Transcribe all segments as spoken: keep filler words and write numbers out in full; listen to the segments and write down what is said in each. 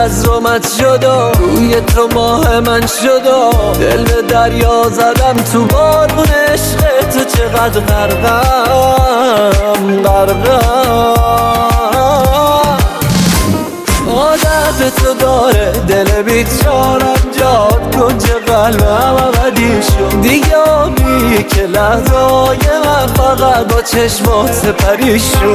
از رومت شد و روی تو ماه من شد و دل به دریا زدم تو بارون عشق تو. چقدر غرقم غرقم عادت تو داره دل بیچارم جاد کنج قلبم ابدی شد دیگه آبی که لحظای من فقط با چشمات سپری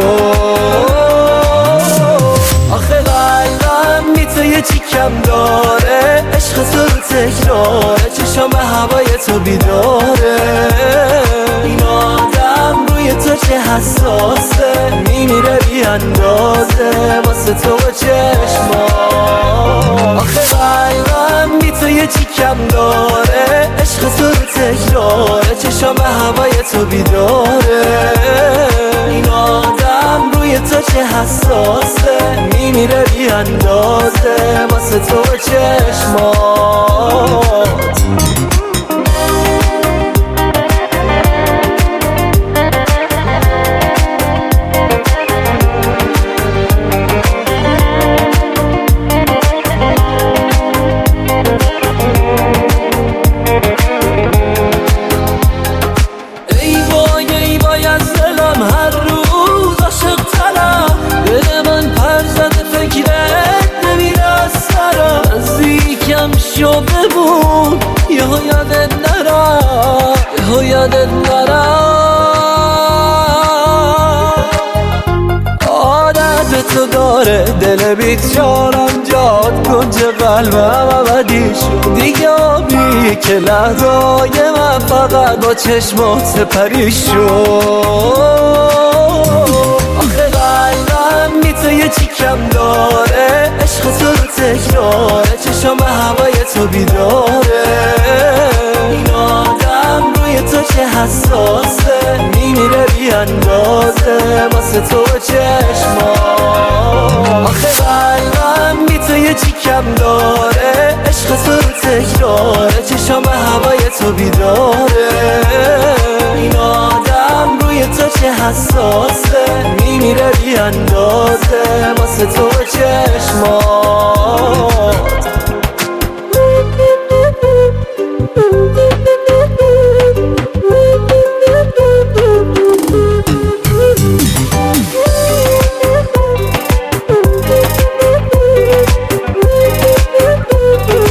شد. آخه قلبم بی تو یه چی کم داره عشق تو رو تکراره چشم هوای تو بیداره این آدم روی تو چه حساسه میمیره بی اندازه واسه تو و چشمات. آخه قلبم بی تو یه چی کم داره عشق تو رو تکراره چشم هوای تو بیداره این آدم روی تو چه حساسه میمیره بی اندازه واسه تو و چشمات. شو بمون یهو یادت نرم یهو یادت نرم عادت تو داره دل بیچارم جاد کنج قلبم ابدی شد دیگه آبی که لحظای من فقط با چشمات سپری شد. آخه قلبم بی تو یه چی کم داره عشق تو رو تکراره چشم هوای تو بیداره این آدم روی تو چه حساسه میمیره بی اندازه واسه تو و چشمات. آخه قلبم بی تو یه چی کم داره عشق تو رو تکراره چشم هوای تو بیداره این آدم روی تو چه حساسه میمیره بی اندازه واسه تو و چشمات.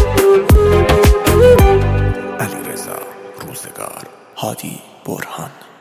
علیرضا روزگار، هادی برهان.